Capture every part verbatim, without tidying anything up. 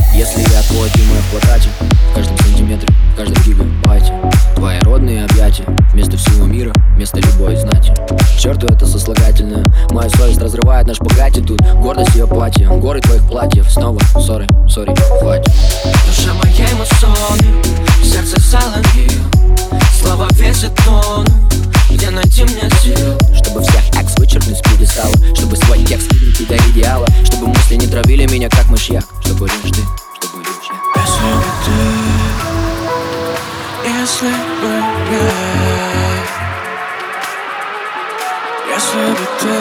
Если я твой, ты мой в квадрате, в каждом сантиметре, в каждом гигабайте. Твои родные объятия, вместо всего мира, вместо любой знати. К черту это сослагательное, моя совесть разрывает наш Бугатти. Тут гордость и апатия, горы твоих платьев. Снова сори, сори, хватит. Душа моя эмоционы, сердце соловью, слова весят тонну, где найти мне сил? Чтобы всех экс вычеркнуть с пьедестала, чтобы свой текст выдвинуть до идеала, чтобы мысли не травили меня как мышьяк, чтобы лишь ты, чтобы лишь я. Если бы ты, если бы я, если бы ты,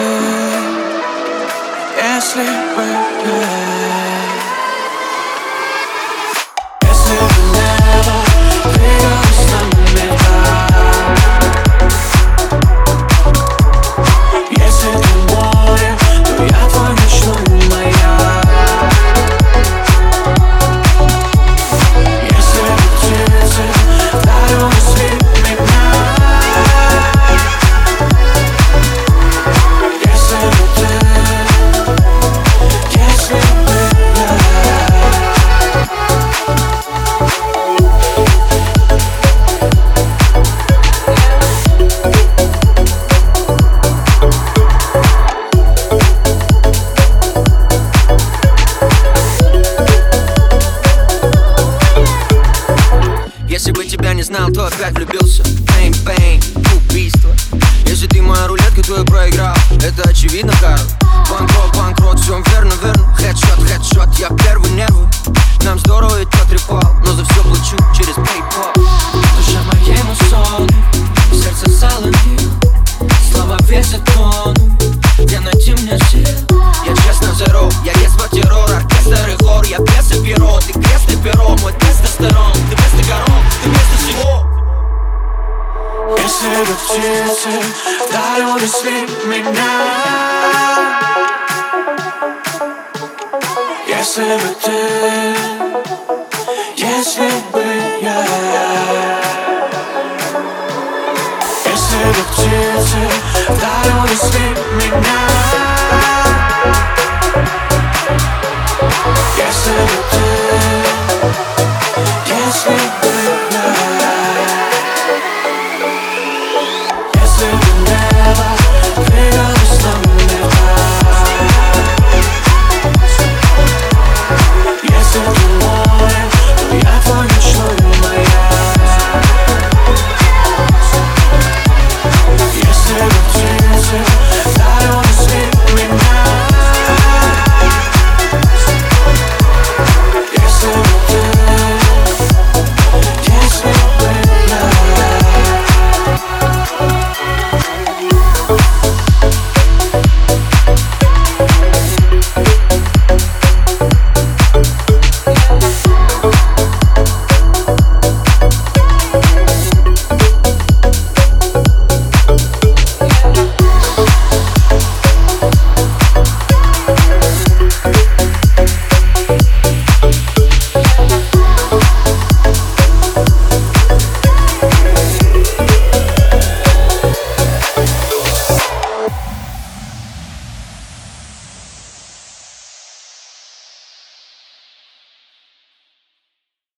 если бы я, если бы небо двигалось на металл, если ты море, то я твой ночной маяк. Если бы птицы вдали унесли меня, если бы ты, если бы я. Если бы тебя не знал, то опять влюбился. Бэйн, бэйн, убийство. Если ты моя рулетка, то я проиграл. Это очевидно, Карл. Банкрот, банкрот, все верно, верно. Хедшот, хедшот, я первый нервы. Нам здорово ведь потрепал, но за все плачу через PayPal. Душа моя эмоционы, сердце соловью, слова весят тонну, где найти мне сил? Я честно зеро, я детство террор, оркестр и хор. Я пьеса перо, ты крест и перо, мой тестостерон. Ты вместо горох, ты вместо всего. Если бы птицы вдали унесли меня, если бы ты, если бы я, если бы птицы вдали унесли меня.